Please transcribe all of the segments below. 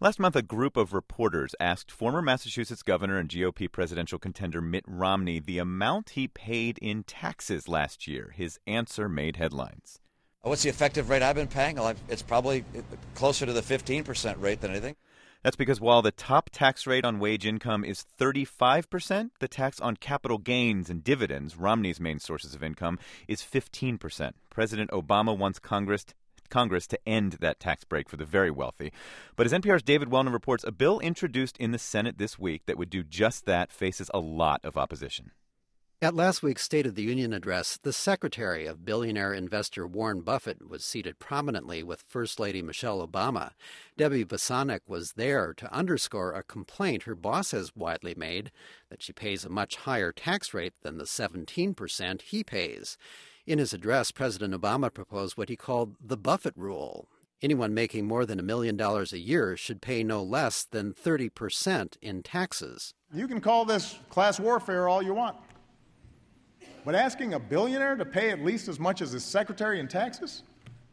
Last month, a group of reporters asked former Massachusetts governor and GOP presidential contender Mitt Romney the amount he paid in taxes last year. His answer made headlines. What's the effective rate I've been paying? It's probably closer to the 15% rate than anything. That's because while the top tax rate on wage income is 35%, the tax on capital gains and dividends, Romney's main sources of income, is 15%. President Obama wants Congress to end that tax break for the very wealthy. But as NPR's David Wellman reports, a bill introduced in the Senate this week that would do just that faces a lot of opposition. At last week's State of the Union address, the secretary of billionaire investor Warren Buffett was seated prominently with First Lady Michelle Obama. Debbie Bosanek was there to underscore a complaint her boss has widely made that she pays a much higher tax rate than the 17% he pays. In his address, President Obama proposed what he called the Buffett rule. Anyone making more than $1 million a year should pay no less than 30% in taxes. You can call this class warfare all you want. But asking a billionaire to pay at least as much as his secretary in taxes?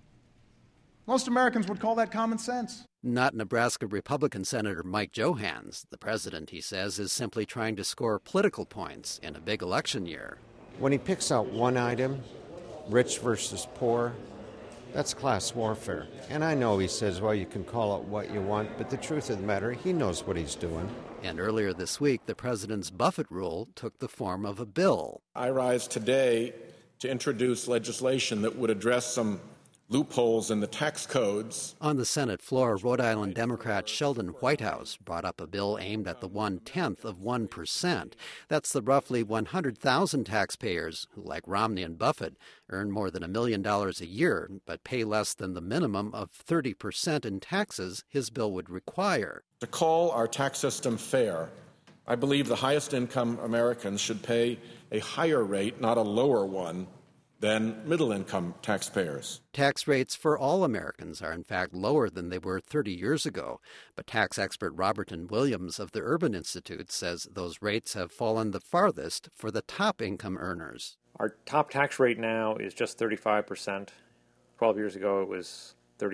Most Americans would call that common sense. Not Nebraska Republican Senator Mike Johans. The president, he says, is simply trying to score political points in a big election year. When he picks out one item, rich versus poor, that's class warfare. And I know he says, well, you can call it what you want, but the truth of the matter, he knows what he's doing. And earlier this week, the president's Buffett rule took the form of a bill. I rise today to introduce legislation that would address some loopholes in the tax codes. On the Senate floor, Rhode Island Democrat Sheldon Whitehouse brought up a bill aimed at the 1/10 of 1%. That's the roughly 100,000 taxpayers who, like Romney and Buffett, earn more than $1 million a year but pay less than the minimum of 30% in taxes his bill would require. To call our tax system fair, I believe the highest income Americans should pay a higher rate, not a lower one, than middle-income taxpayers. Tax rates for all Americans are, in fact, lower than they were 30 years ago. But tax expert Roberton Williams of the Urban Institute says those rates have fallen the farthest for the top income earners. Our top tax rate now is just 35%. 12 years ago, it was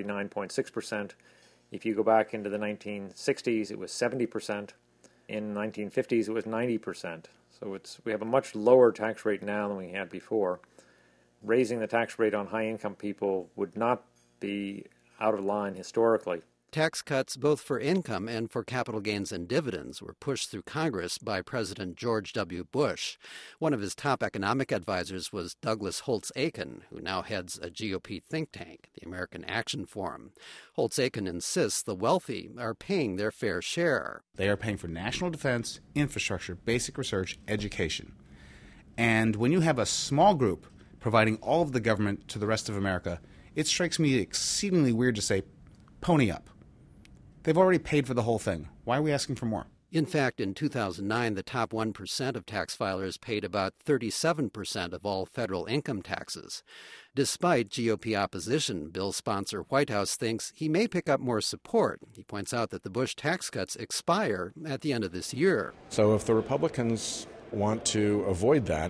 39.6%. If you go back into the 1960s, it was 70%. In the 1950s, it was 90%. So we have a much lower tax rate now than we had before. Raising the tax rate on high-income people would not be out of line historically. Tax cuts both for income and for capital gains and dividends were pushed through Congress by President George W. Bush. One of his top economic advisors was Douglas Holtz-Eakin, who now heads a GOP think tank, the American Action Forum. Holtz-Eakin insists the wealthy are paying their fair share. They are paying for national defense, infrastructure, basic research, education. And when you have a small group providing all of the government to the rest of America, it strikes me exceedingly weird to say, pony up. They've already paid for the whole thing. Why are we asking for more? In fact, in 2009, the top 1% of tax filers paid about 37% of all federal income taxes. Despite GOP opposition, bill sponsor Whitehouse thinks he may pick up more support. He points out that the Bush tax cuts expire at the end of this year. So if the Republicans want to avoid that,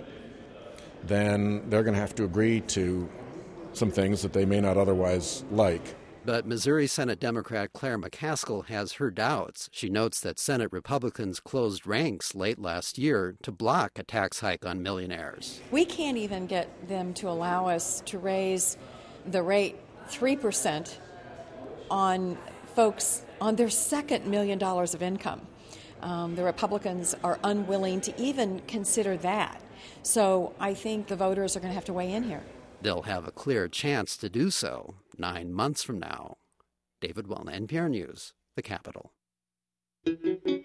then they're going to have to agree to some things that they may not otherwise like. But Missouri Senate Democrat Claire McCaskill has her doubts. She notes that Senate Republicans closed ranks late last year to block a tax hike on millionaires. We can't even get them to allow us to raise the rate 3% on folks on their second $1 million of income. The Republicans are unwilling to even consider that. So I think the voters are going to have to weigh in here. They'll have a clear chance to do so 9 months from now. David Wellman, NPR News, the Capitol.